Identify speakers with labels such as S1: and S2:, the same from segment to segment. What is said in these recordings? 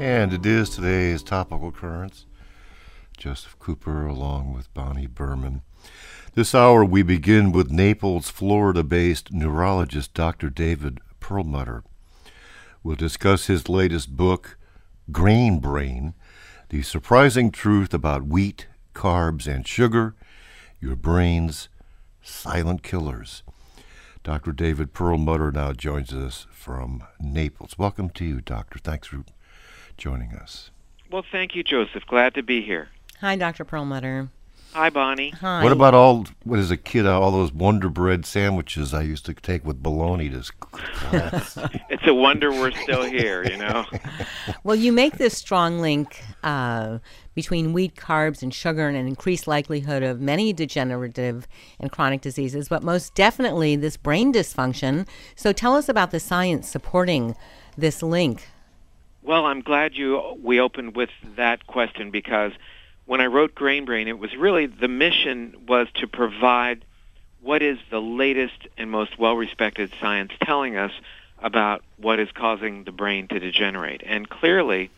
S1: And it is today's topical occurrence. Joseph Cooper along with Bonnie Berman. This hour we begin with Naples, Florida-based neurologist Dr. David Perlmutter. We'll discuss his latest book, Grain Brain, The Surprising Truth About Wheat, Carbs, and Sugar, Your Brain's Silent Killers. Dr. David Perlmutter now joins us from Naples. Welcome to you, Doctor. Thanks for joining us.
S2: Well, thank you, Joseph. Glad to be here.
S3: Hi, Dr. Perlmutter.
S2: Hi, Bonnie.
S3: Hi.
S1: What about when as a kid, all those Wonder Bread sandwiches I used to take with bologna to class?
S2: It's a wonder we're still here, you know.
S3: Well, you make this strong link between wheat, carbs, and sugar and an increased likelihood of many degenerative and chronic diseases, but most definitely this brain dysfunction. So tell us about the science supporting this link.
S2: Well, I'm glad we opened with that question because when I wrote Grain Brain, it was really the mission was to provide what is the latest and most well-respected science telling us about what is causing the brain to degenerate. And clearly,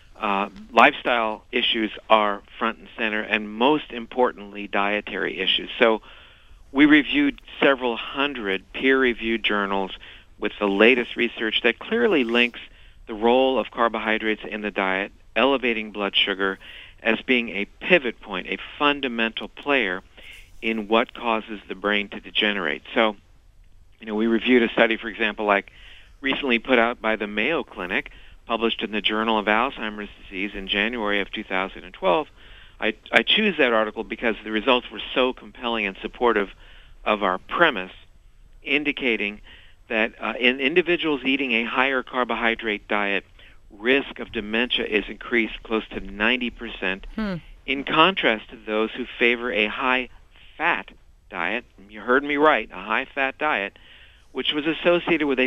S2: lifestyle issues are front and center, and most importantly, dietary issues. So we reviewed several hundred peer-reviewed journals with the latest research that clearly links the role of carbohydrates in the diet, elevating blood sugar, as being a pivot point, a fundamental player in what causes the brain to degenerate. So, we reviewed a study, for example, like recently put out by the Mayo Clinic, published in the Journal of Alzheimer's Disease in January of 2012. I choose that article because the results were so compelling and supportive of our premise, indicating that in individuals eating a higher carbohydrate diet, risk of dementia is increased close to 90%, in contrast to those who favor a high-fat diet. You heard me right, a high-fat diet, which was associated with a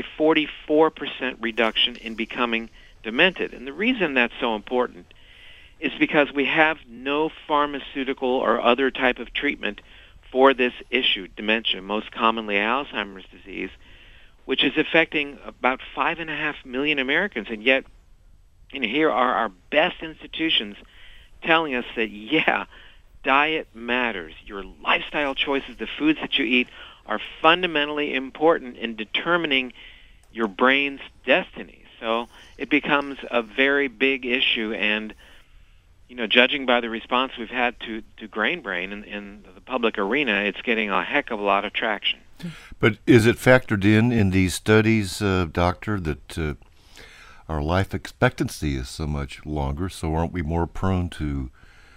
S2: 44% reduction in becoming demented. And the reason that's so important is because we have no pharmaceutical or other type of treatment for this issue, dementia, most commonly Alzheimer's disease, which is affecting about 5.5 million Americans, and yet here are our best institutions telling us that, diet matters. Your lifestyle choices, the foods that you eat, are fundamentally important in determining your brain's destiny. So it becomes a very big issue, and judging by the response we've had to Grain Brain in the public arena, it's getting a heck of a lot of traction.
S1: But is it factored in these studies, Doctor, that our life expectancy is so much longer, so aren't we more prone to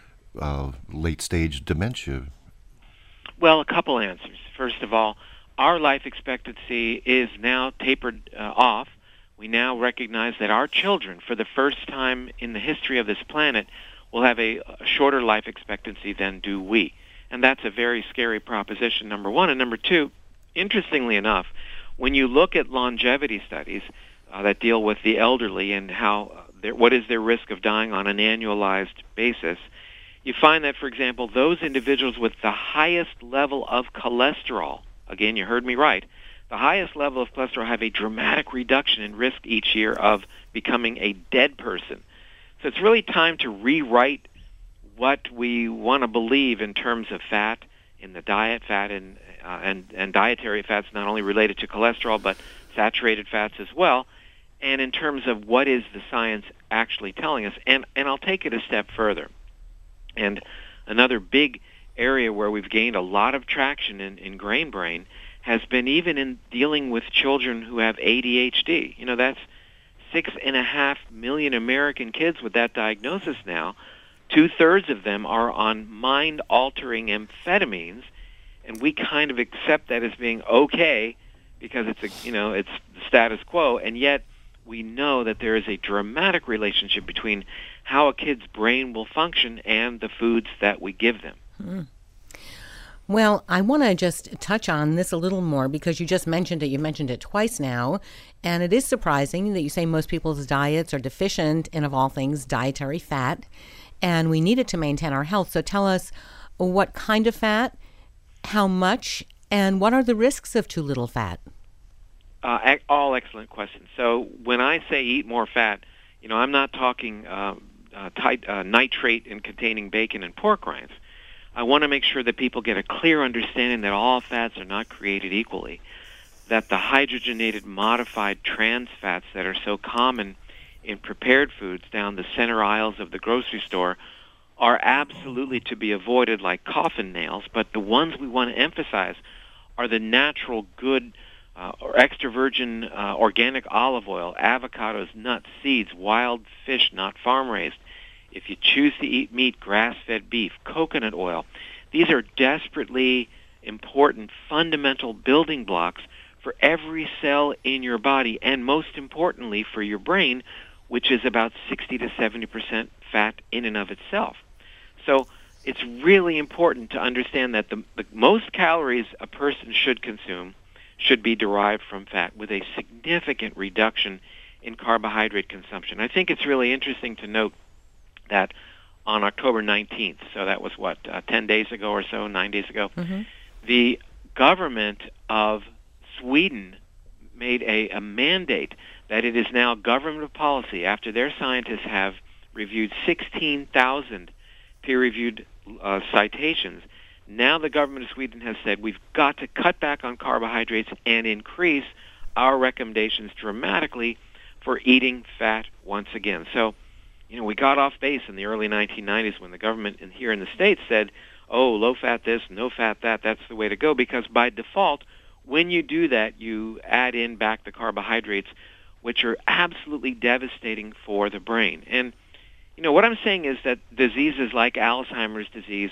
S1: late-stage dementia?
S2: Well, a couple answers. First of all, our life expectancy is now tapered off. We now recognize that our children, for the first time in the history of this planet, will have a shorter life expectancy than do we. And that's a very scary proposition, number one. And number two, interestingly enough, when you look at longevity studies that deal with the elderly and what is their risk of dying on an annualized basis, you find that, for example, those individuals with the highest level of cholesterol, again, you heard me right, the highest level of cholesterol have a dramatic reduction in risk each year of becoming a dead person. So it's really time to rewrite what we want to believe in terms of fat in the diet, fat and dietary fats not only related to cholesterol but saturated fats as well, and in terms of what is the science actually telling us. And I'll take it a step further. And another big area where we've gained a lot of traction in Grain Brain has been even in dealing with children who have ADHD. That's 6.5 million American kids with that diagnosis now. 2/3 of them are on mind-altering amphetamines, and we kind of accept that as being okay because it's the status quo, and yet we know that there is a dramatic relationship between how a kid's brain will function and the foods that we give them.
S3: Well, I want to just touch on this a little more because you just mentioned it. You mentioned it twice now, and it is surprising that you say most people's diets are deficient in, of all things, dietary fat, and we need it to maintain our health. So tell us what kind of fat, how much, and what are the risks of too little fat?
S2: All excellent questions. So when I say eat more fat, I'm not talking nitrate in containing bacon and pork rinds. I want to make sure that people get a clear understanding that all fats are not created equally, that the hydrogenated modified trans fats that are so common in prepared foods down the center aisles of the grocery store are absolutely to be avoided like coffin nails, but the ones we want to emphasize are the natural, good, or extra virgin organic olive oil, avocados, nuts, seeds, wild fish not farm-raised. If you choose to eat meat, grass-fed beef, coconut oil. These are desperately important fundamental building blocks for every cell in your body, and most importantly for your brain, which is about 60 to 70% fat in and of itself. So it's really important to understand that the most calories a person should consume should be derived from fat, with a significant reduction in carbohydrate consumption. I think it's really interesting to note that on October 19th, so that was 10 days ago or so, 9 days ago, the government of Sweden made a mandate that it is now government policy, after their scientists have reviewed 16,000 peer-reviewed citations. Now the government of Sweden has said we've got to cut back on carbohydrates and increase our recommendations dramatically for eating fat once again. So, we got off base in the early 1990s when the government here in the States said, oh, low-fat this, no-fat that, that's the way to go, because by default, when you do that, you add in back the carbohydrates, which are absolutely devastating for the brain. And, what I'm saying is that diseases like Alzheimer's disease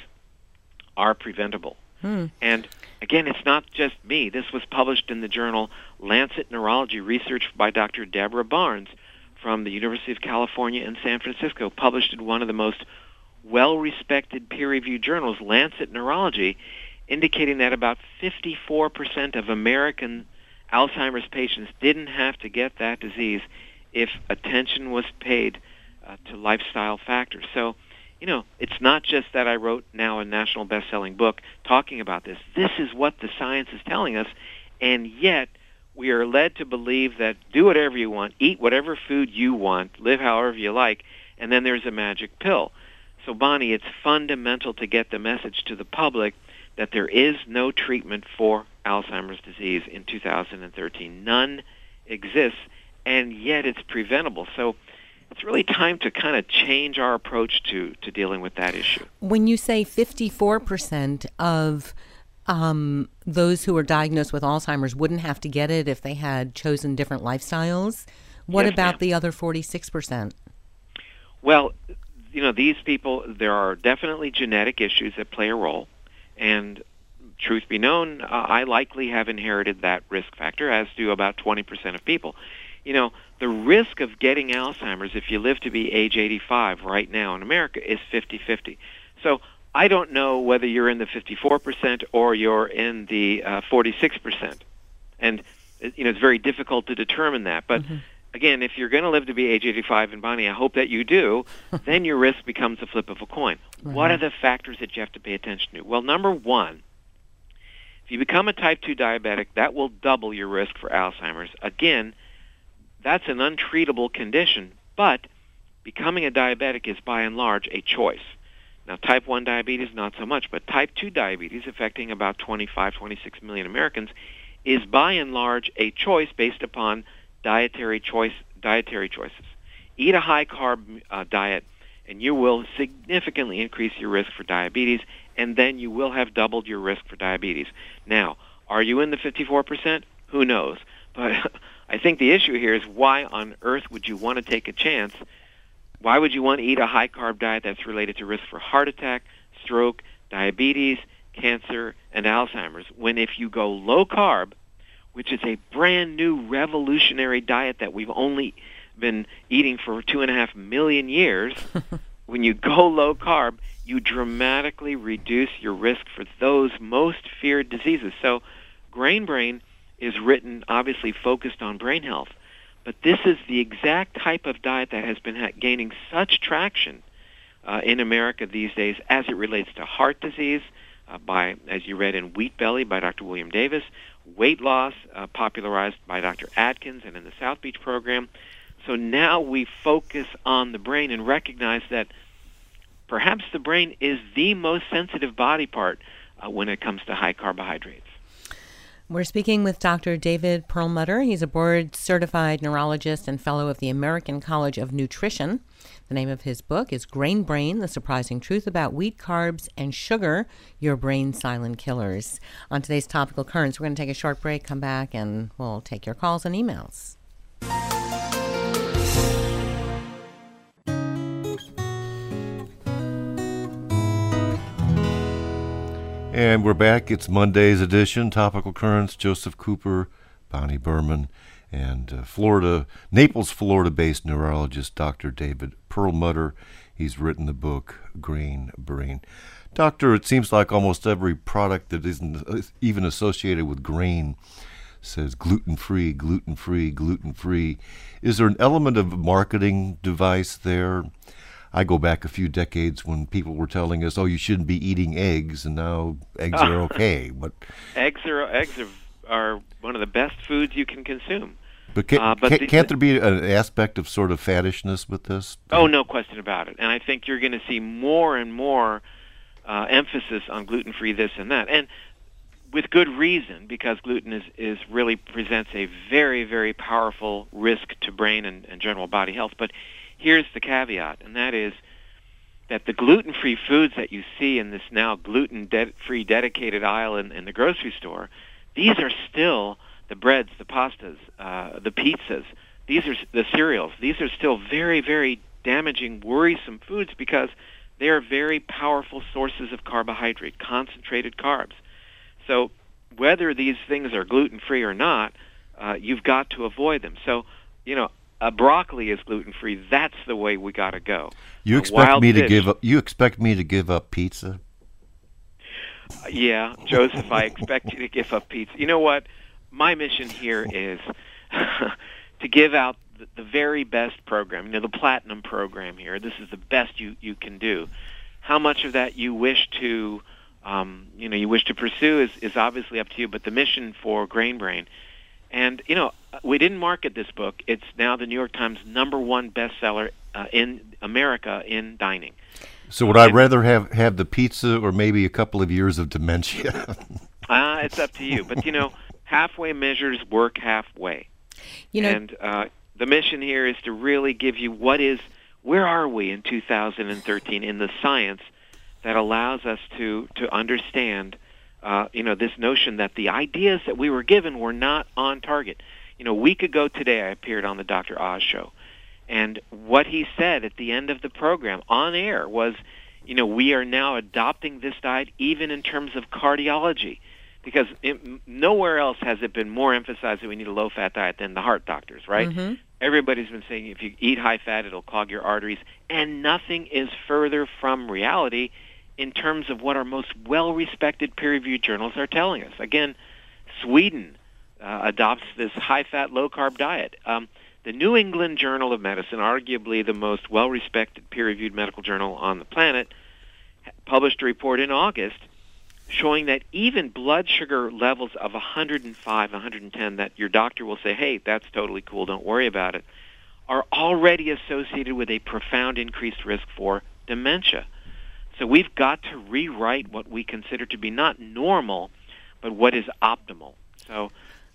S2: are preventable. And, again, it's not just me. This was published in the journal Lancet Neurology, research by Dr. Deborah Barnes from the University of California in San Francisco, published in one of the most well-respected peer-reviewed journals, Lancet Neurology, indicating that about 54% of American Alzheimer's patients didn't have to get that disease if attention was paid to lifestyle factors. So, it's not just that I wrote now a national best-selling book talking about this. This is what the science is telling us, and yet we are led to believe that do whatever you want, eat whatever food you want, live however you like, and then there's a magic pill. So, Bonnie, it's fundamental to get the message to the public that there is no treatment for Alzheimer's disease in 2013. None exists, and yet it's preventable. So it's really time to kind of change our approach to dealing with that issue.
S3: When you say 54% of those who are diagnosed with Alzheimer's wouldn't have to get it if they had chosen different lifestyles, what about the other 46%?
S2: Well, these people, there are definitely genetic issues that play a role. And truth be known, I likely have inherited that risk factor, as do about 20% of people. The risk of getting Alzheimer's if you live to be age 85 right now in America is 50-50. So I don't know whether you're in the 54% or you're in the 46%. And, it's very difficult to determine that. But, again, if you're going to live to be age 85, and Bonnie, I hope that you do, then your risk becomes a flip of a coin. What are the factors that you have to pay attention to? Well, number one, if you become a type 2 diabetic, that will double your risk for Alzheimer's. Again, that's an untreatable condition, but becoming a diabetic is by and large a choice. Now, type 1 diabetes, not so much, but type 2 diabetes, affecting about 26 million Americans, is by and large a choice based upon dietary choices. Eat a high-carb diet, and you will significantly increase your risk for diabetes, and then you will have doubled your risk for diabetes. Now, are you in the 54%? Who knows? But I think the issue here is why on earth would you want to take a chance? Why would you want to eat a high-carb diet that's related to risk for heart attack, stroke, diabetes, cancer, and Alzheimer's, when if you go low-carb, which is a brand-new revolutionary diet that we've only been eating for 2.5 million years, when you go low-carb, you dramatically reduce your risk for those most feared diseases. So Grain Brain is written, obviously focused on brain health. But this is the exact type of diet that has been gaining such traction in America these days as it relates to heart disease, as you read in Wheat Belly by Dr. William Davis, weight loss popularized by Dr. Atkins and in the South Beach program. So now we focus on the brain and recognize that perhaps the brain is the most sensitive body part when it comes to high carbohydrates.
S3: We're speaking with Dr. David Perlmutter. He's a board-certified neurologist and fellow of the American College of Nutrition. The name of his book is Grain Brain, The Surprising Truth About Wheat, Carbs, and Sugar, Your Brain's Silent Killers. On today's Topical Currents, we're going to take a short break, come back, and we'll take your calls and emails.
S1: And we're back. It's Monday's edition, Topical Currents. Joseph Cooper, Bonnie Berman, and Naples, Florida-based neurologist Dr. David Perlmutter. He's written the book Grain Brain. Doctor, it seems like almost every product that isn't even associated with grain says gluten-free, gluten-free, gluten-free. Is there an element of a marketing device there? I go back a few decades when people were telling us, "Oh, you shouldn't be eating eggs," and now eggs are okay. But
S2: eggs are one of the best foods you can consume.
S1: But can't there be an aspect of sort of faddishness with this?
S2: Oh, no question about it. And I think you're going to see more and more emphasis on gluten-free this and that, and with good reason, because gluten is really presents a very, very powerful risk to brain and general body health. But here's the caveat, and that is that the gluten-free foods that you see in this now gluten-free dedicated aisle in the grocery store, these are still the breads, the pastas, the pizzas, these are the cereals. These are still very, very damaging, worrisome foods because they are very powerful sources of carbohydrate, concentrated carbs. So whether these things are gluten-free or not, you've got to avoid them. So, broccoli is gluten-free. That's the way we got to go.
S1: You expect me to give up? You expect me to give up pizza?
S2: Yeah, Joseph, I expect you to give up pizza. You know what? My mission here is to give out the very best program. The platinum program here. This is the best you can do. How much of that you wish to, pursue is obviously up to you. But the mission for Grain Brain. And, we didn't market this book. It's now the New York Times #1 bestseller in America in dining.
S1: So would I rather have the pizza or maybe a couple of years of dementia?
S2: It's up to you. But, halfway measures work halfway. And the mission here is to really give you where are we in 2013 in the science that allows us to understand this notion that the ideas that we were given were not on target. A week ago today, I appeared on the Dr. Oz show, and what he said at the end of the program on air was, we are now adopting this diet even in terms of cardiology, because nowhere else has it been more emphasized that we need a low-fat diet than the heart doctors, right? Mm-hmm. Everybody's been saying if you eat high fat, it'll clog your arteries, and nothing is further from reality in terms of what our most well-respected peer-reviewed journals are telling us. Again, Sweden adopts this high-fat, low-carb diet. The New England Journal of Medicine, arguably the most well-respected peer-reviewed medical journal on the planet, published a report in August showing that even blood sugar levels of 105, 110, that your doctor will say, hey, that's totally cool, don't worry about it, are already associated with a profound increased risk for dementia. So we've got to rewrite what we consider to be not normal, but what is optimal. So,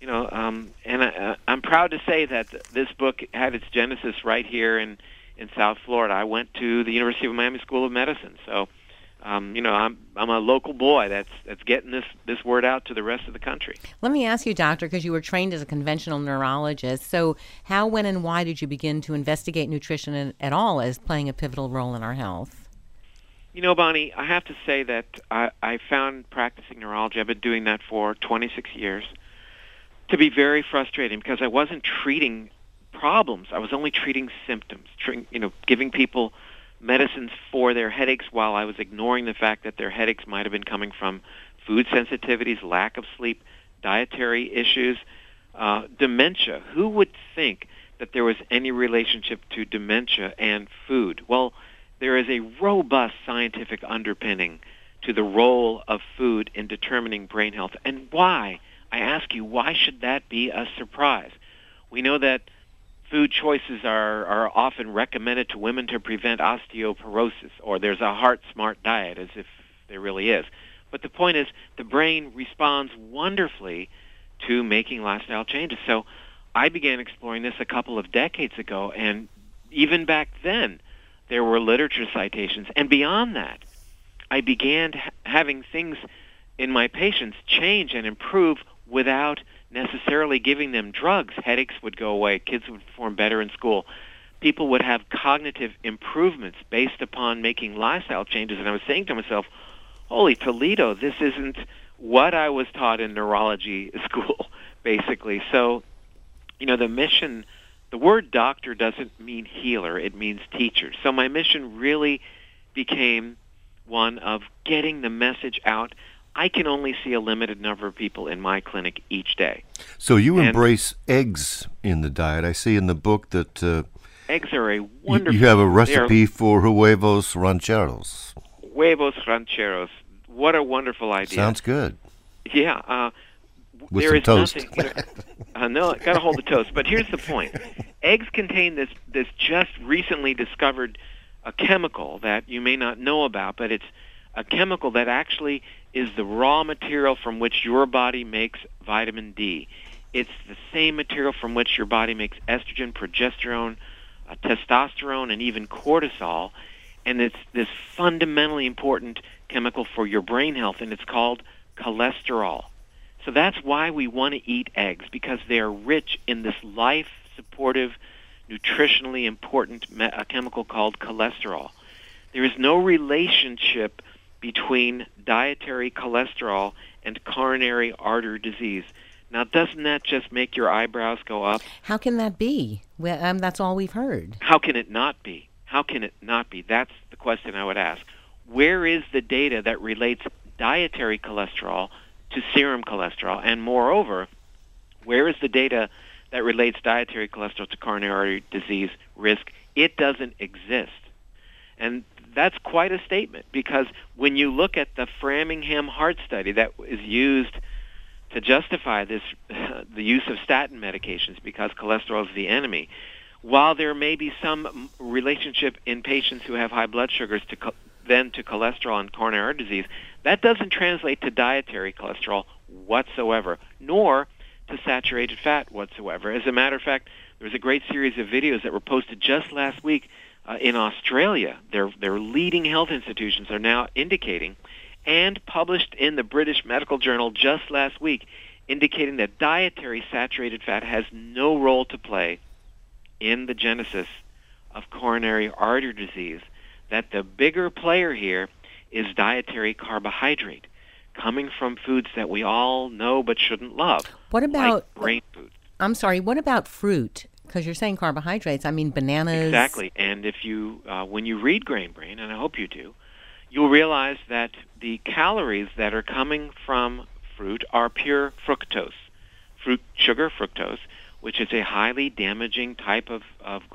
S2: I'm proud to say that this book had its genesis right here in South Florida. I went to the University of Miami School of Medicine, so I'm a local boy that's getting this word out to the rest of the country.
S3: Let me ask you, doctor, because you were trained as a conventional neurologist. So how, when, and why did you begin to investigate nutrition at all as playing a pivotal role in our health?
S2: Bonnie, I have to say that I found practicing neurology, I've been doing that for 26 years, to be very frustrating because I wasn't treating problems. I was only treating symptoms, giving people medicines for their headaches while I was ignoring the fact that their headaches might have been coming from food sensitivities, lack of sleep, dietary issues, dementia. Who would think that there was any relationship to dementia and food? Well, there is a robust scientific underpinning to the role of food in determining brain health. And why? I ask you, why should that be a surprise? We know that food choices are often recommended to women to prevent osteoporosis, or there's a heart smart diet, as if there really is. But the point is, the brain responds wonderfully to making lifestyle changes. So I began exploring this a couple of decades ago, and even back then, there were literature citations. And beyond that, I began having things in my patients change and improve without necessarily giving them drugs. Headaches would go away. Kids would perform better in school. People would have cognitive improvements based upon making lifestyle changes. And I was saying to myself, holy Toledo, this isn't what I was taught in neurology school, basically. So, the mission, the word doctor doesn't mean healer, it means teacher. So my mission really became one of getting the message out. I can only see a limited number of people in my clinic each day.
S1: So you embrace eggs in the diet. I see in the book that
S2: eggs are a wonderful...
S1: You have a recipe for huevos rancheros.
S2: Huevos rancheros. What a wonderful idea.
S1: Sounds good.
S2: Yeah.
S1: With
S2: there
S1: some
S2: is
S1: toast.
S2: Nothing, no, got to hold the toast. But here's the point. Eggs contain this just recently discovered a chemical that you may not know about, but it's a chemical that actually is the raw material from which your body makes vitamin D. It's the same material from which your body makes estrogen, progesterone, testosterone, and even cortisol. And it's this fundamentally important chemical for your brain health, and it's called cholesterol. So that's why we want to eat eggs, because they are rich in this life-supportive, nutritionally important chemical called cholesterol. There is no relationship between dietary cholesterol and coronary artery disease. Now, doesn't that just make your eyebrows go up?
S3: How can that be? Well, that's all we've heard.
S2: How can it not be? How can it not be? That's the question I would ask. Where is the data that relates dietary cholesterol to serum cholesterol? And moreover, where is the data that relates dietary cholesterol to coronary artery disease risk? It doesn't exist. And that's quite a statement, because when you look at the Framingham Heart Study that is used to justify this, the use of statin medications because cholesterol is the enemy, while there may be some relationship in patients who have high blood sugars to cholesterol and coronary artery disease, that doesn't translate to dietary cholesterol whatsoever, nor to saturated fat whatsoever. As a matter of fact, there was a great series of videos that were posted just last week in Australia. Their leading health institutions are now indicating, and published in the British Medical Journal just last week, indicating that dietary saturated fat has no role to play in the genesis of coronary artery disease, that the bigger player here is dietary carbohydrate, coming from foods that we all know but shouldn't love.
S3: What about
S2: like brain foods?
S3: I'm sorry, what about fruit? Because you're saying carbohydrates. I mean, bananas.
S2: Exactly. And if you, when you read Grain Brain, and I hope you do, you'll realize that the calories that are coming from fruit are pure fructose, sugar fructose, which is a highly damaging type of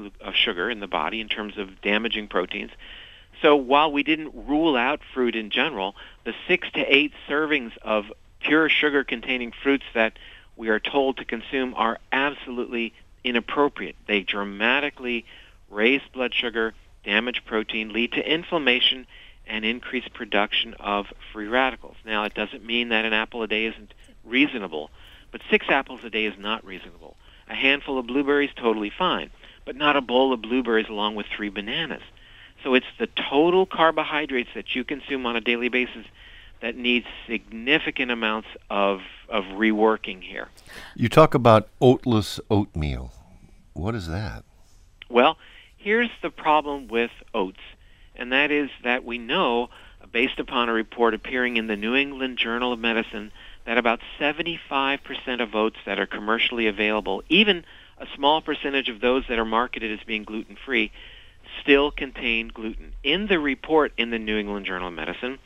S2: sugar in the body in terms of damaging proteins. So while we didn't rule out fruit in general, the 6 to 8 servings of pure sugar-containing fruits that we are told to consume are absolutely inappropriate. They dramatically raise blood sugar, damage protein, lead to inflammation, and increase production of free radicals. Now, it doesn't mean that an apple a day isn't reasonable, but 6 apples a day is not reasonable. A handful of blueberries, totally fine, but not a bowl of blueberries along with 3 bananas. So it's the total carbohydrates that you consume on a daily basis that needs significant amounts of reworking here.
S1: You talk about oatless oatmeal. What is that?
S2: Well, here's the problem with oats, and that is that we know, based upon a report appearing in the New England Journal of Medicine, that about 75% of oats that are commercially available, even a small percentage of those that are marketed as being gluten-free, still contain gluten. In the report in the New England Journal of Medicine,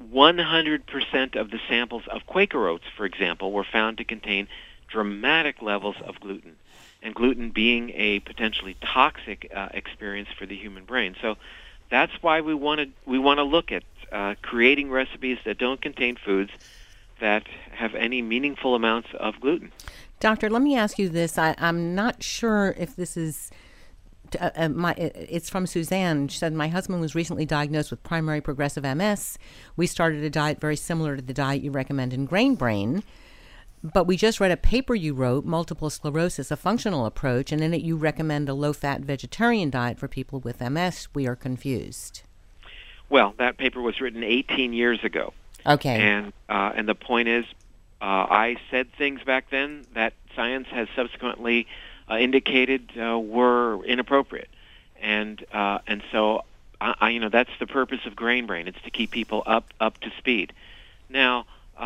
S2: 100% of the samples of Quaker oats, for example, were found to contain dramatic levels of gluten, and gluten being a potentially toxic experience for the human brain. So that's why we want to look at creating recipes that don't contain foods that have any meaningful amounts of gluten.
S3: Doctor, let me ask you this. I'm not sure if this is... it's from Suzanne. She said, my husband was recently diagnosed with primary progressive MS. We started a diet very similar to the diet you recommend in Grain Brain. But we just read a paper you wrote, Multiple Sclerosis, a Functional Approach, and in it you recommend a low-fat vegetarian diet for people with MS. We are confused.
S2: Well, that paper was written 18 years ago.
S3: Okay.
S2: And the point is, I said things back then that science has subsequently indicated were inappropriate. And so, that's the purpose of Grain Brain. It's to keep people up to speed. Now,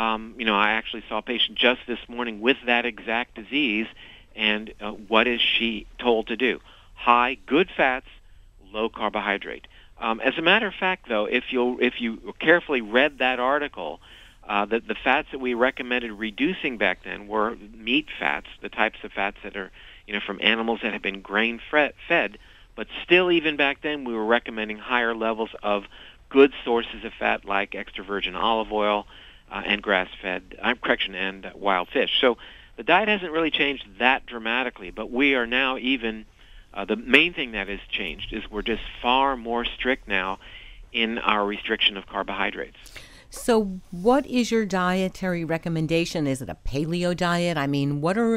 S2: I actually saw a patient just this morning with that exact disease, and what is she told to do? High, good fats, low carbohydrate. As a matter of fact, though, if you carefully read that article, the fats that we recommended reducing back then were meat fats, the types of fats that are from animals that have been grain fed, but still even back then we were recommending higher levels of good sources of fat like extra virgin olive oil, and grass-fed, and wild fish. So the diet hasn't really changed that dramatically, but we are now the main thing that has changed is we're just far more strict now in our restriction of carbohydrates.
S3: So what is your dietary recommendation? Is it a paleo diet? I mean, what
S2: the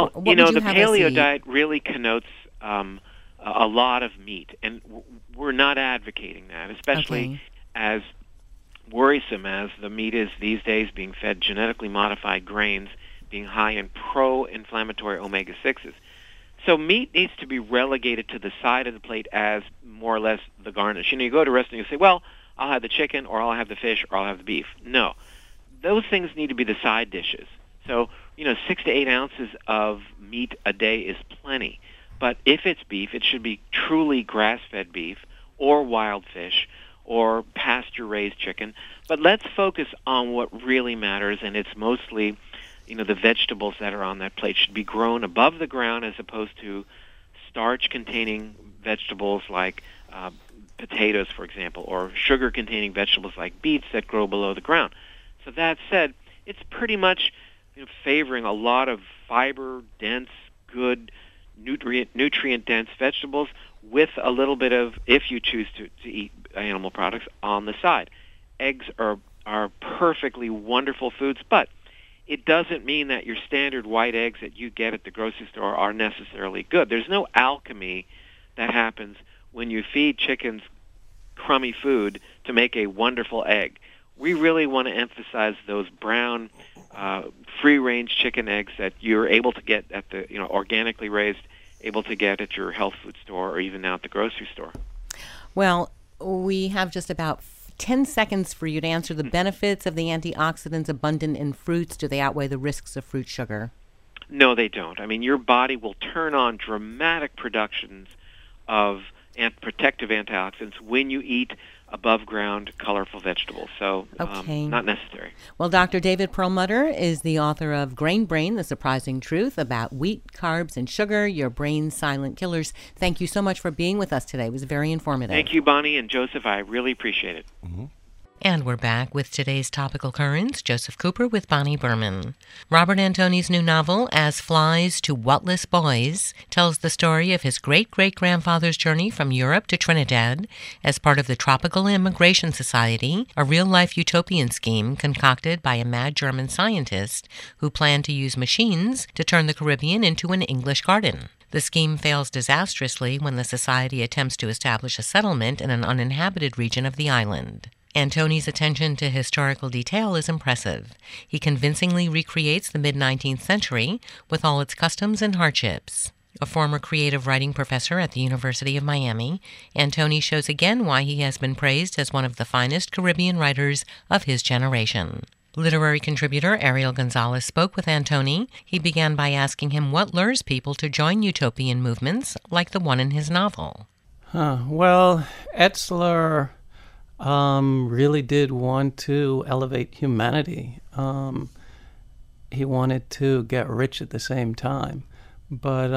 S2: paleo diet really connotes a lot of meat, and we're not advocating that, especially as worrisome as the meat is these days, being fed genetically modified grains, being high in pro-inflammatory omega-6s. So meat needs to be relegated to the side of the plate as more or less the garnish. You go to a restaurant and you say, well, I'll have the chicken, or I'll have the fish, or I'll have the beef. No. Those things need to be the side dishes. So, 6 to 8 ounces of meat a day is plenty. But if it's beef, it should be truly grass-fed beef or wild fish or pasture-raised chicken. But let's focus on what really matters, and it's mostly, the vegetables that are on that plate should be grown above the ground as opposed to starch-containing vegetables like potatoes, for example, or sugar-containing vegetables like beets that grow below the ground. So that said, it's pretty much favoring a lot of fiber-dense, good, nutrient-dense vegetables with a little bit of, if you choose to eat animal products, on the side. Eggs are perfectly wonderful foods, but it doesn't mean that your standard white eggs that you get at the grocery store are necessarily good. There's no alchemy that happens when you feed chickens crummy food to make a wonderful egg. We really want to emphasize those brown, free-range chicken eggs that you're able to get at the, organically raised, able to get at your health food store or even now at the grocery store.
S3: Well, we have just about 10 seconds for you to answer the benefits of the antioxidants abundant in fruits. Do they outweigh the risks of fruit sugar?
S2: No, they don't. I mean, your body will turn on dramatic productions of protective antioxidants when you eat above-ground, colorful vegetables. So, not necessary.
S3: Well, Dr. David Perlmutter is the author of Grain Brain, The Surprising Truth About Wheat, Carbs, and Sugar, Your Brain's Silent Killers. Thank you so much for being with us today. It was very informative.
S2: Thank you, Bonnie and Joseph. I really appreciate it.
S1: Mm-hmm.
S3: And we're back with today's topical currents. Joseph Cooper with Bonnie Berman. Robert Antoni's new novel, As Flies to Whatless Boys, tells the story of his great-great-grandfather's journey from Europe to Trinidad as part of the Tropical Immigration Society, a real-life utopian scheme concocted by a mad German scientist who planned to use machines to turn the Caribbean into an English garden. The scheme fails disastrously when the society attempts to establish a settlement in an uninhabited region of the island. Antoni's attention to historical detail is impressive. He convincingly recreates the mid-19th century with all its customs and hardships. A former creative writing professor at the University of Miami, Antoni shows again why he has been praised as one of the finest Caribbean writers of his generation. Literary contributor Ariel Gonzalez spoke with Antoni. He began by asking him what lures people to join utopian movements like the one in his novel.
S4: Well, Etzler really did want to elevate humanity. He wanted to get rich at the same time. But,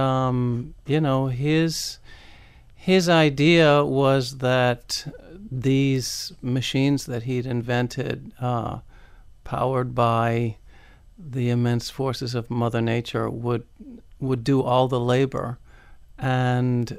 S4: his idea was that these machines that he'd invented powered by the immense forces of Mother Nature, would do all the labor, and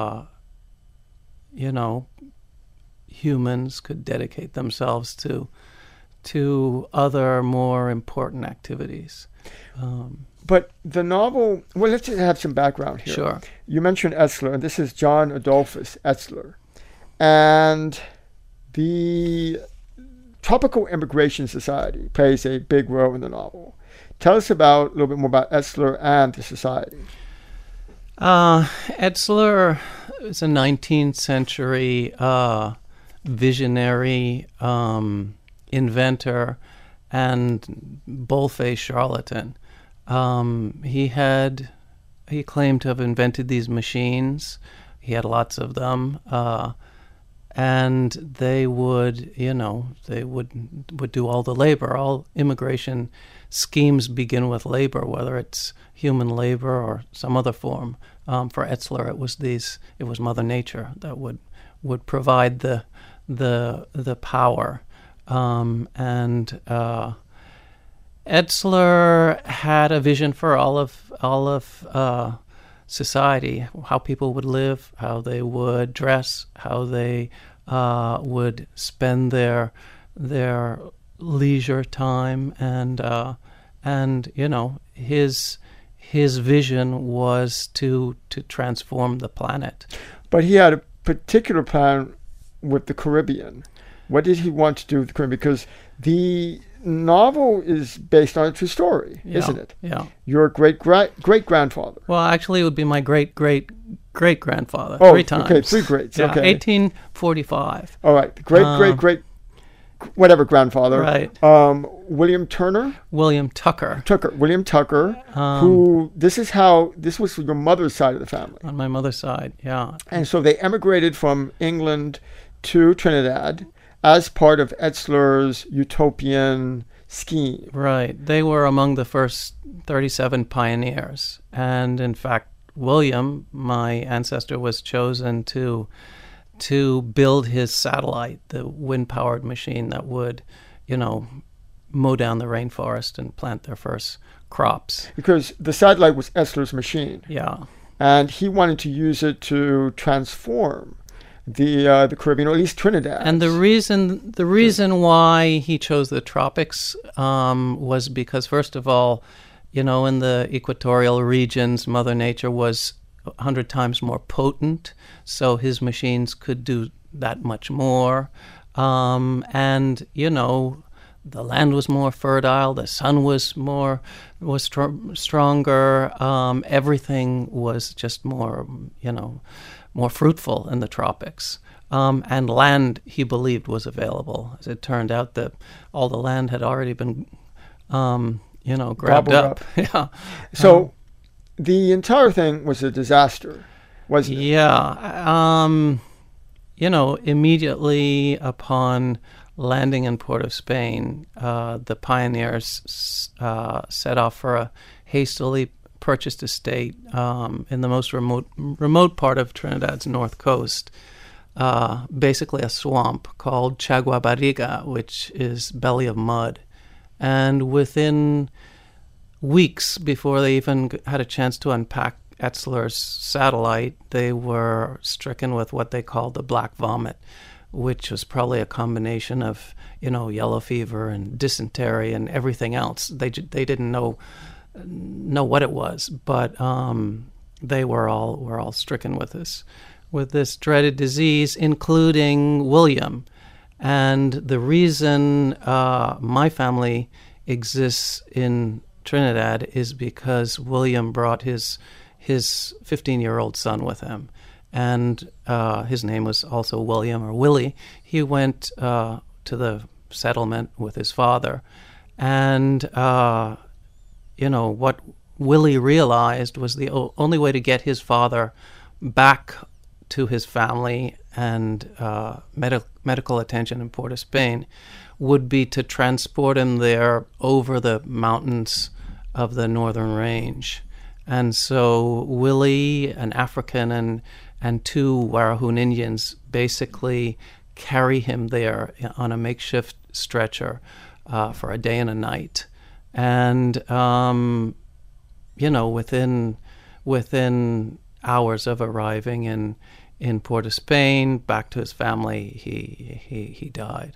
S4: humans could dedicate themselves to other more important activities.
S5: But the novel, well, let's have some background here.
S4: Sure.
S5: You mentioned Etzler, and this is John Adolphus Etzler. And the Tropical Immigration Society plays a big role in the novel. Tell us a little bit more about Etzler and the society.
S4: Etzler is a 19th century visionary inventor and bold-faced charlatan. He claimed to have invented these machines. He had lots of them, and they would do all the labor. All immigration schemes begin with labor, whether it's human labor or some other form. For Etzler, it was Mother Nature that would provide the power, and Etzler had a vision for all of society, how people would live, how they would dress, how they would spend their leisure time, and his vision was to transform the planet.
S5: But he had a particular plan with the Caribbean. What did he want to do with the Caribbean? Because the novel is based on a true story, isn't it?
S4: Yeah.
S5: Your great-grandfather.
S4: Well, actually, it would be my great-great-great-grandfather.
S5: Oh,
S4: 3 times.
S5: Okay, 3 greats.
S4: Yeah,
S5: Okay.
S4: 1845.
S5: All right. Great, whatever grandfather.
S4: Right.
S5: William Turner?
S4: William Tucker.
S5: William Tucker, this was your mother's side of the family.
S4: On my mother's side, yeah.
S5: And so they emigrated from England to Trinidad as part of Etzler's utopian scheme.
S4: Right. They were among the first 37 pioneers. And in fact, William, my ancestor, was chosen to build his satellite, the wind-powered machine that would, mow down the rainforest and plant their first crops.
S5: Because the satellite was Etzler's machine.
S4: Yeah.
S5: And he wanted to use it to transform the Caribbean, or at least Trinidad.
S4: And the reason why he chose the tropics was because, first of all, in the equatorial regions, Mother Nature was 100 times more potent, so his machines could do that much more. And the land was more fertile, the sun was stronger. Everything was just more fruitful in the tropics. And land, he believed, was available. As it turned out, that all the land had already been, grabbed up. Yeah.
S5: So the entire thing was a disaster, wasn't it?
S4: Yeah. Immediately upon landing in Port of Spain, the pioneers set off for a hastily purchased estate in the most remote part of Trinidad's north coast, basically a swamp called Chagua Barriga, which is belly of mud. And within weeks, before they even had a chance to unpack Etzler's satellite, they were stricken with what they called the black vomit, which was probably a combination of, yellow fever and dysentery and everything else. They didn't know what it was, but they were all stricken with this dreaded disease, including William. And the reason my family exists in Trinidad is because William brought his 15-year-old son with him, and his name was also William, or Willie. He went to the settlement with his father, and what Willie realized was the only way to get his father back to his family and medical attention in Port of Spain would be to transport him there over the mountains of the northern range. And so Willie, an African, and 2 Warahoon Indians basically carry him there on a makeshift stretcher for a day and a night, and within hours of arriving in Port of Spain, back to his family, he died.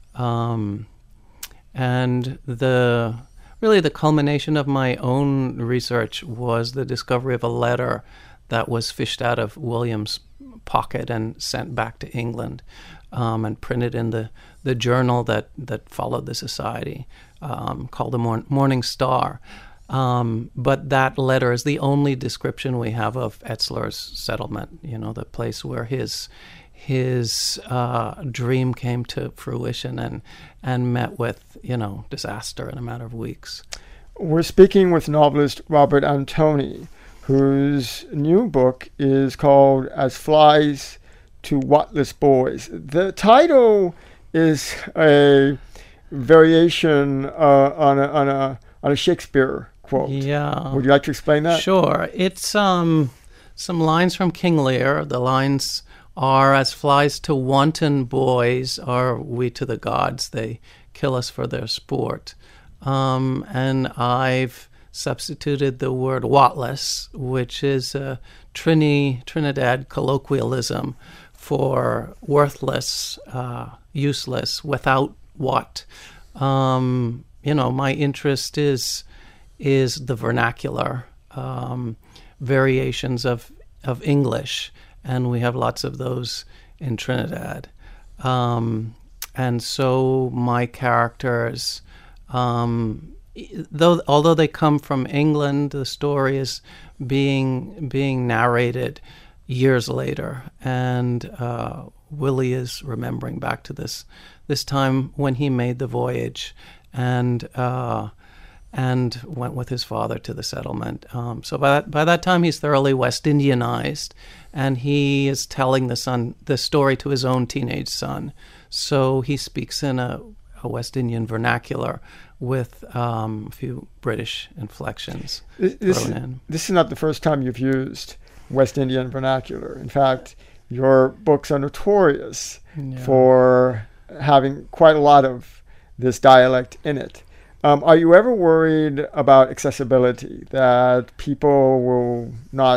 S4: And the culmination of my own research was the discovery of a letter that was fished out of William's pocket and sent back to England, and printed in the journal that followed the society, called the Morning Star. But that letter is the only description we have of Etzler's settlement, the place where his dream came to fruition and met with, disaster in a matter of weeks.
S5: We're speaking with novelist Robert Antoni, whose new book is called As Flies to Watless Boys. The title is a variation on a Shakespeare quote.
S4: Yeah.
S5: Would you like to explain that?
S4: Sure. It's some lines from King Lear. The lines are, as flies to wanton boys are we to the gods. They kill us for their sport. And I've substituted the word watless, which is a Trinidad colloquialism for worthless, useless, without what. My interest is the vernacular, variations of English, and we have lots of those in Trinidad. And so my characters, although they come from England, the story is being narrated years later, and Willie is remembering back to this time when he made the voyage and went with his father to the settlement. So by that time, he's thoroughly West Indianized, and he is telling the story to his own teenage son. So he speaks in a West Indian vernacular with a few British inflections thrown in.
S5: This is not the first time you've used West Indian vernacular. In fact, your books are notorious for having quite a lot of this dialect in it. Are you ever worried about accessibility, that people will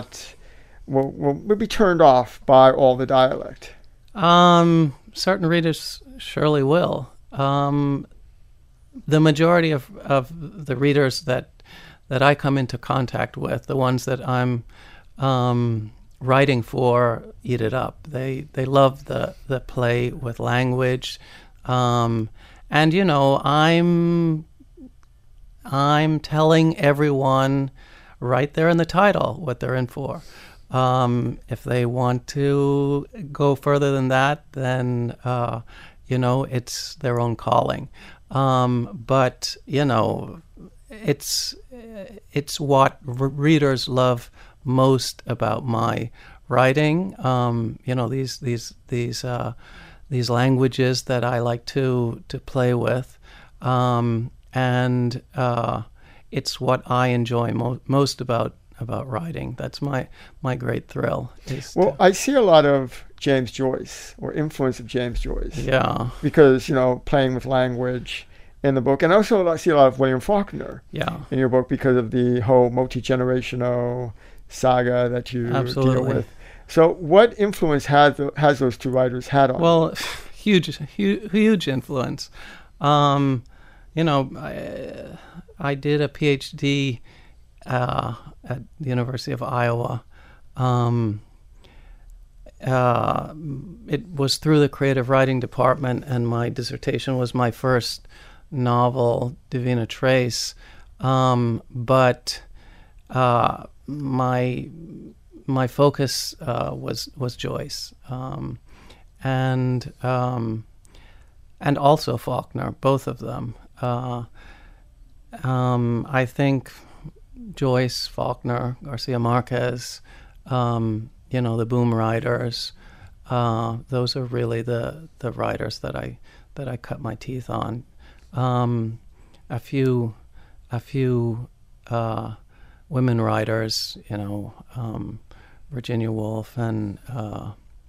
S5: be turned off by all the dialect?
S4: Certain readers surely will. The majority of the readers that I come into contact with, the ones that I'm writing for, eat it up. They love the play with language, and I'm telling everyone right there in the title what they're in for. If they want to go further than that, then it's their own calling. But it's what readers love most about my writing. These languages that I like to play with, and it's what I enjoy most about writing. That's my great thrill.
S5: I see a lot of James Joyce, or influence of James Joyce.
S4: Yeah.
S5: Because, playing with language in the book. And also I see a lot of William Faulkner in your book because of the whole multi-generational saga that you deal with. So what influence has those two writers had on you?
S4: Well, huge influence. I did a PhD at the University of Iowa. It was through the creative writing department, and my dissertation was my first novel, Divina Trace. But my focus was Joyce, and also Faulkner, both of them. I think Joyce, Faulkner, Garcia Marquez, the boom writers, those are really the writers that I cut my teeth on. A few women writers, Virginia Woolf and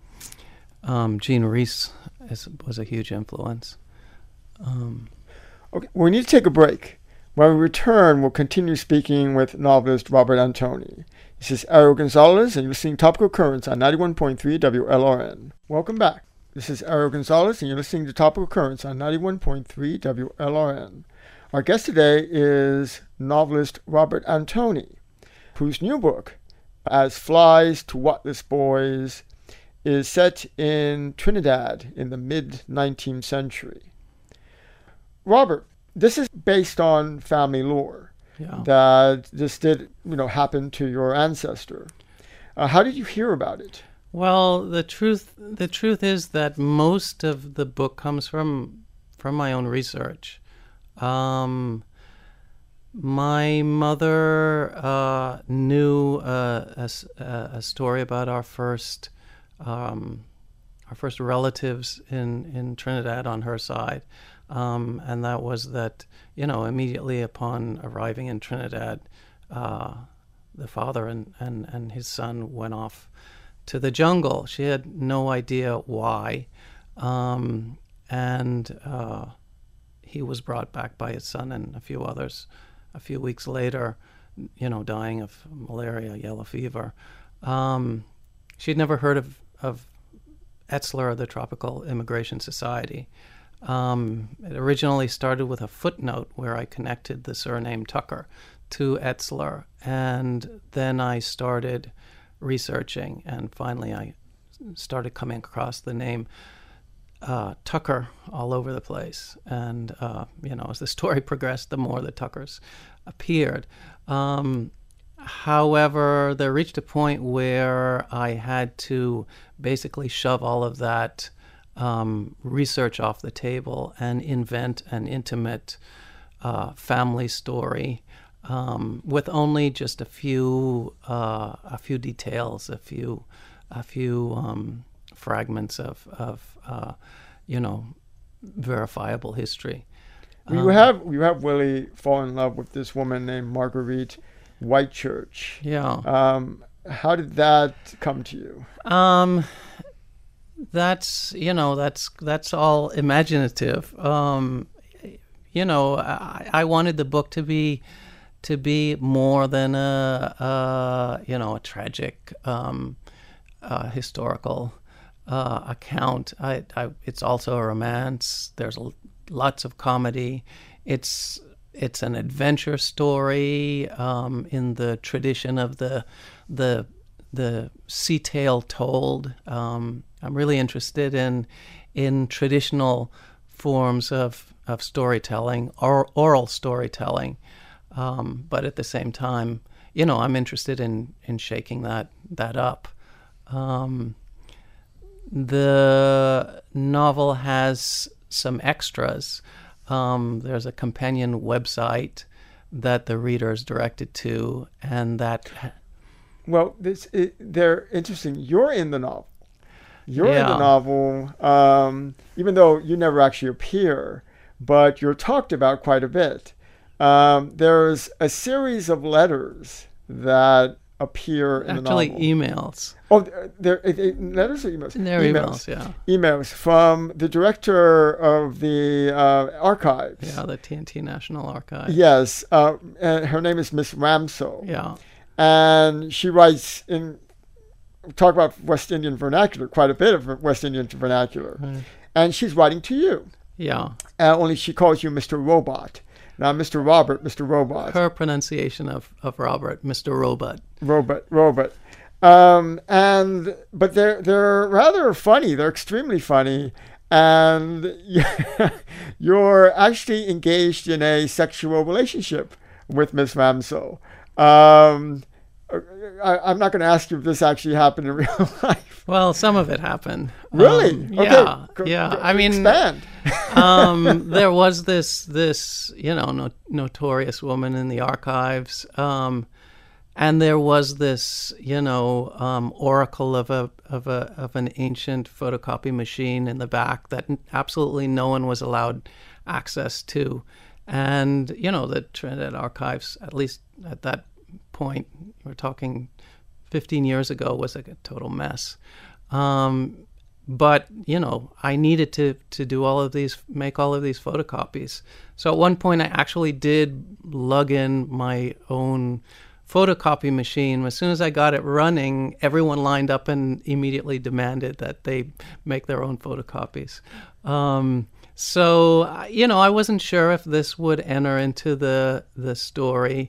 S4: Jean Rhys was a huge influence.
S5: Okay, we need to take a break. When we return, we'll continue speaking with novelist Robert Antoni. This is Ariel Gonzalez, and you're listening to Topical Currents on 91.3 WLRN. Welcome back. This is Ariel Gonzalez, and you're listening to Topical Currents on 91.3 WLRN. Our guest today is novelist Robert Antoni, whose new book, As Flies to Whatless Boys, is set in Trinidad in the mid-19th century. Robert, this is based on family lore.
S4: Yeah.
S5: That this did, happen to your ancestor. How did you hear about it?
S4: Well, the truth is that most of the book comes from my own research. My mother knew a story about our first relatives in Trinidad on her side. And that was that, immediately upon arriving in Trinidad, the father and his son went off to the jungle. She had no idea why. And he was brought back by his son and a few others a few weeks later, dying of malaria, yellow fever. She'd never heard of Etzler, the Tropical Immigration Society. It originally started with a footnote where I connected the surname Tucker to Etzler, and then I started researching, and finally I started coming across the name Tucker all over the place. And, as the story progressed, the more the Tuckers appeared. However, there reached a point where I had to basically shove all of that research off the table and invent an intimate family story with only just a few details, a few fragments of verifiable history.
S5: You have really fallen in love with this woman named Marguerite Whitechurch.
S4: Yeah.
S5: How did that come to you?
S4: That's all imaginative. I wanted the book to be more than a tragic historical account. It's also a romance. There's lots of comedy. It's an adventure story in the tradition of the sea tale told. I'm really interested in traditional forms of storytelling, or oral storytelling, but at the same time, I'm interested in shaking that up. The novel has some extras. There's a companion website that the reader is directed to, and that.
S5: Well, they're interesting. You're in the novel. You're
S4: Yeah.
S5: in the novel, even though you never actually appear, but you're talked about quite a bit. There's a series of letters that appear in the novel.
S4: Actually, emails.
S5: Oh, they're letters or emails?
S4: They're emails, yeah.
S5: Emails from the director of the archives.
S4: Yeah, the TNT National Archive.
S5: Yes, and her name is Miss Ramso.
S4: Yeah.
S5: And she writes talk about West Indian vernacular, quite a bit of West Indian vernacular.
S4: Right.
S5: And she's writing to you.
S4: Yeah.
S5: Only she calls you Mr. Robot. Now, Mr. Robert, Mr. Robot.
S4: Her pronunciation of Robert, Mr. Robot.
S5: Robot. But they're rather funny. They're extremely funny. And you're actually engaged in a sexual relationship with Miss Ramso. I'm not going to ask you if this actually happened in real life.
S4: Well, some of it happened.
S5: Really?
S4: Yeah.
S5: Okay.
S4: Yeah. I mean,
S5: expand.
S4: there was this notorious woman in the archives, and there was this oracle of an ancient photocopy machine in the back that absolutely no one was allowed access to, and the Trinidad archives, at least at that point, we're talking 15 years ago, was like a total mess. but I needed to do make all of these photocopies. So at one point I actually did lug in my own photocopy machine. As soon as I got it running, everyone lined up and immediately demanded that they make their own photocopies. So I wasn't sure if this would enter into the story,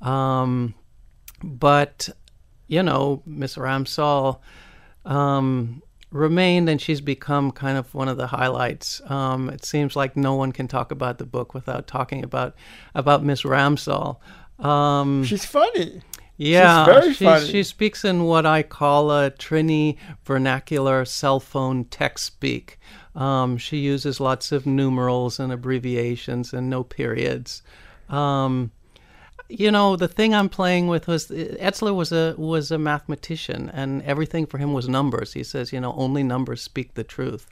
S4: but Miss Ramsall remained, and she's become kind of one of the highlights. It seems like no one can talk about the book without talking about Miss Ramsall.
S5: She's funny.
S4: Yeah,
S5: she's very funny.
S4: She speaks in what I call a Trini vernacular cell phone text speak. She uses lots of numerals and abbreviations and no periods. The thing I'm playing with was Etzler was a mathematician, and everything for him was numbers. He says, only numbers speak the truth.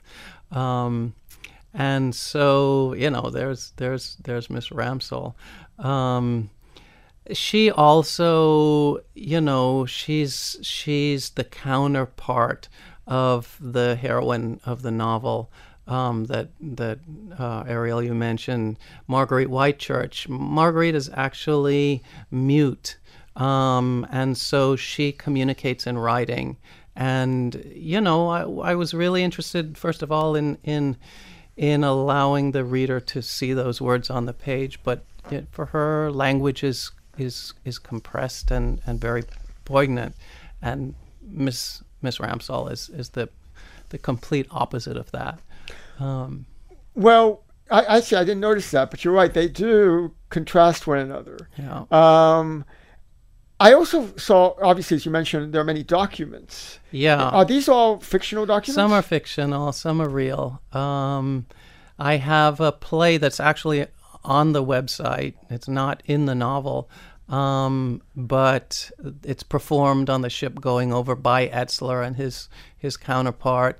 S4: And so, there's Miss Ramsall. She also, she's the counterpart of the heroine of the novel that Ariel, you mentioned, Marguerite Whitechurch. Marguerite is actually mute, and so she communicates in writing. And I was really interested, first of all, in allowing the reader to see those words on the page, but for her, language is compressed and very poignant, and Miss Ramsall is the complete opposite of that.
S5: Well, I didn't notice that, but you're right. They do contrast one another.
S4: Yeah.
S5: I also saw, obviously, as you mentioned, there are many documents.
S4: Yeah.
S5: Are these all fictional documents?
S4: Some are fictional, some are real. I have a play that's actually on the website. It's not in the novel, but it's performed on the ship going over by Etzler and his counterpart.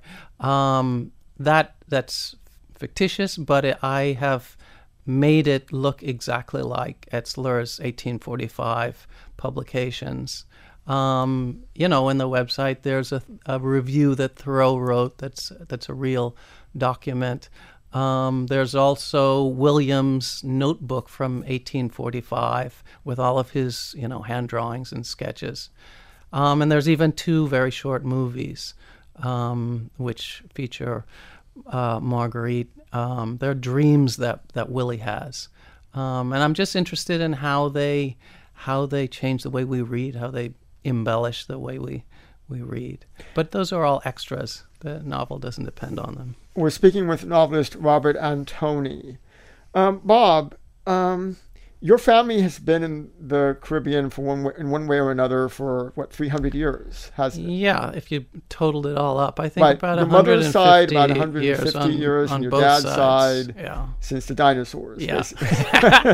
S4: That's fictitious, but I have made it look exactly like Etzler's 1845 publications. In the website, there's a review that Thoreau wrote that's a real document. There's also Williams' notebook from 1845 with all of his, hand drawings and sketches. And there's even 2 very short movies which feature Marguerite. They're dreams that Willie has. And I'm just interested in how they change the way we read, how they embellish the way we read. But those are all extras. The novel doesn't depend on them.
S5: We're speaking with novelist Robert Antoni. Bob, your family has been in the Caribbean in one way or another for 300 years, hasn't it?
S4: Yeah, if you totaled it all up, I think
S5: right.
S4: about
S5: Your
S4: 150
S5: mother's side, about 150 years,
S4: on
S5: and your
S4: both
S5: dad's
S4: sides.
S5: side,
S4: yeah.
S5: since the dinosaurs,
S4: Yeah.
S5: basically.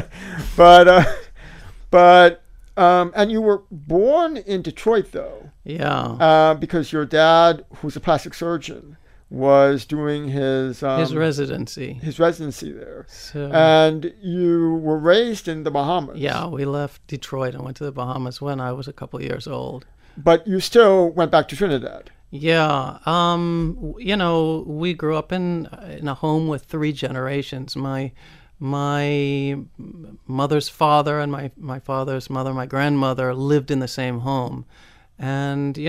S5: And you were born in Detroit, though.
S4: Yeah.
S5: Because your dad, who's a plastic surgeon, was doing his
S4: residency
S5: there.
S4: So,
S5: and you were raised in the Bahamas.
S4: Yeah, we left Detroit and went to the Bahamas when I was a couple years old.
S5: But you still went back to Trinidad.
S4: Yeah. We grew up in a home with 3 generations. My mother's father and my father's mother, my grandmother, lived in the same home. And,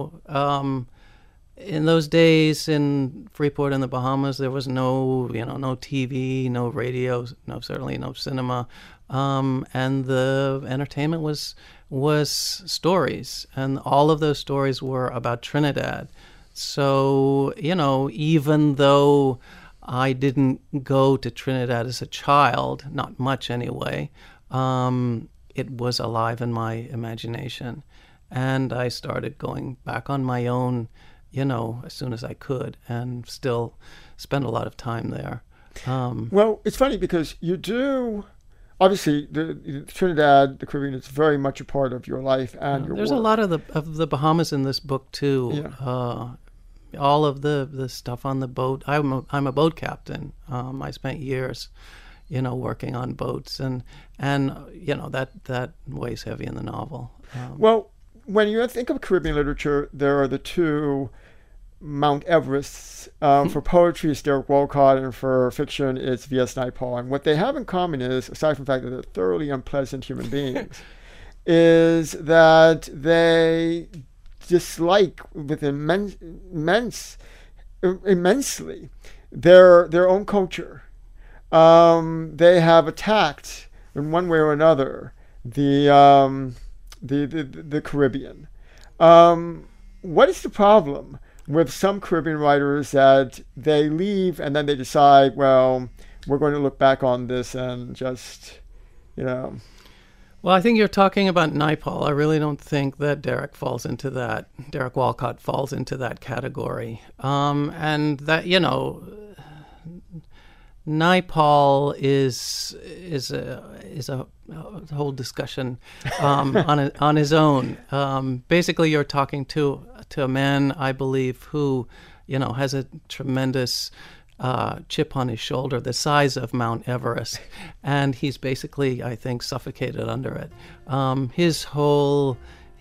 S4: in those days in Freeport in the Bahamas, there was no TV, no radio, certainly no cinema. And the entertainment was stories. And all of those stories were about Trinidad. So, even though I didn't go to Trinidad as a child, not much anyway, it was alive in my imagination. And I started going back on my own, as soon as I could, and still spend a lot of time there.
S5: Well, it's funny because you do, obviously, the Trinidad, the Caribbean, is very much a part of your life and your
S4: There's
S5: work.
S4: a lot of the Bahamas in this book too.
S5: Yeah.
S4: All of the stuff on the boat. I'm a boat captain. I spent years, working on boats, and that weighs heavy in the novel.
S5: Well, when you think of Caribbean literature, there are the 2 Mount Everest. For poetry, it's Derek Walcott, and for fiction, it's V.S. Naipaul. And what they have in common is, aside from the fact that they're thoroughly unpleasant human beings, is that they dislike with immensely their own culture. They have attacked in one way or another the Caribbean. What is the problem with some Caribbean writers that they leave and then they decide, well, we're going to look back on this and just,
S4: Well, I think you're talking about Naipaul. I really don't think that Derek Walcott falls into that category. And that, Naipaul is a whole discussion on his own. Basically, you're talking to a man, I believe, who has a tremendous chip on his shoulder, the size of Mount Everest, and he's basically, I think, suffocated under it. His whole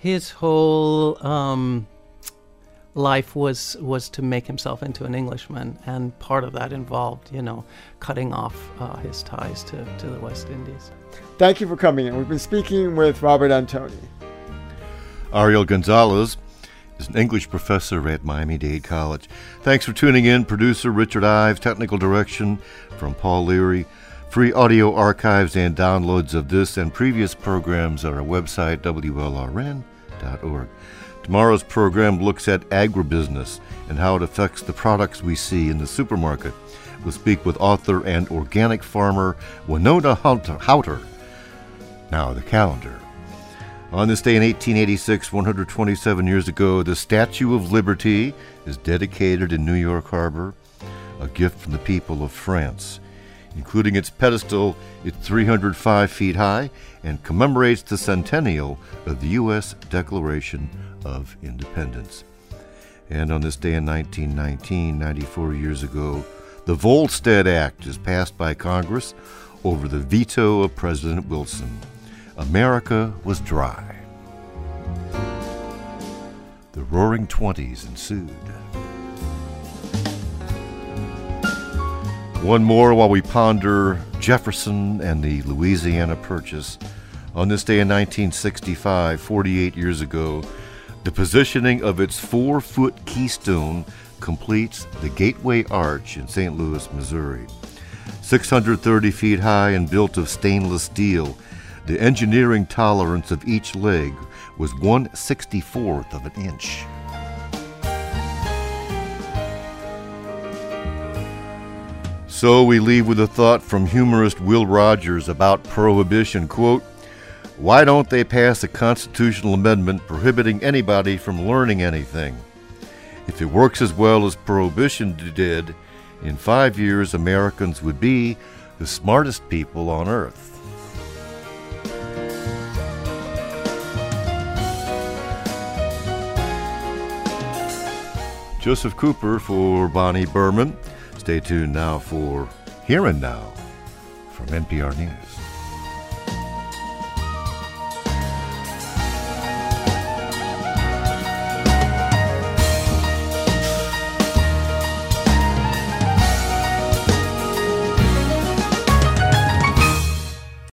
S4: life was to make himself into an Englishman, and part of that involved, cutting off his ties to the West Indies.
S5: Thank you for coming in. We've been speaking with Robert Antoni.
S1: Ariel Gonzalez is an English professor at Miami-Dade College. Thanks for tuning in. Producer Richard Ives, technical direction from Paul Leary. Free audio archives and downloads of this and previous programs on our website, WLRN.org. Tomorrow's program looks at agribusiness and how it affects the products we see in the supermarket. We'll speak with author and organic farmer Winona Houter. Now the calendar. On this day in 1886, 127 years ago, the Statue of Liberty is dedicated in New York Harbor, a gift from the people of France. Including its pedestal, it's 305 feet high and commemorates the centennial of the U.S. Declaration of Independence. And on this day in 1919, 94 years ago, the Volstead Act is passed by Congress over the veto of President Wilson. America was dry. The Roaring Twenties ensued. One more while we ponder Jefferson and the Louisiana Purchase. On this day in 1965, 48 years ago, the positioning of its 4-foot keystone completes the Gateway Arch in St. Louis, Missouri. 630 feet high and built of stainless steel, the engineering tolerance of each leg was 1/64th of an inch. So we leave with a thought from humorist Will Rogers about prohibition, quote, "Why don't they pass a constitutional amendment prohibiting anybody from learning anything? If it works as well as prohibition did, in 5 years Americans would be the smartest people on earth." Joseph Cooper for Bonnie Berman. Stay tuned now for Here and Now from NPR News.